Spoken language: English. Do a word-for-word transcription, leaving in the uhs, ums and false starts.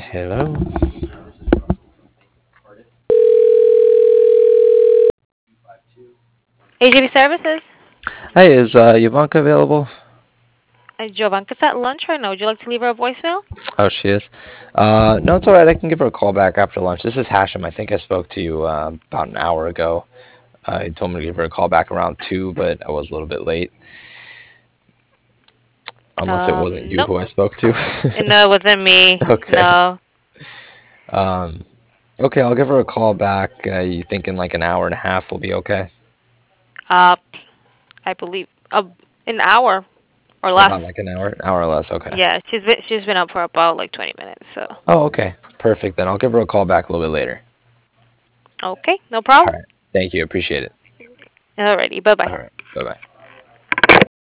Hello. A J B Services. Hey, is uh, Yvanka available? Uh, Jovanka's at lunch right now. Would you like to leave her a voicemail? Oh, she is. Uh, no, it's all right. I can give her a call back after lunch. This is Hashem. I think I spoke to you uh, about an hour ago. Uh, you told me to give her a call back around two, but I was a little bit late. Unless it wasn't Um, you nope. who I spoke to. No, it wasn't me. Okay. No. Um, okay, I'll give her a call back. Uh, you thinking like an hour and a half will be okay? Uh, I believe uh, an hour or less. About like an hour, an hour or less. Okay. Yeah, she's been she's been up for about like twenty minutes. So Oh, okay. Perfect. Then I'll give her a call back a little bit later. okay, no All problem. right. Thank you. Appreciate it. Alrighty, bye bye. All right. Bye bye.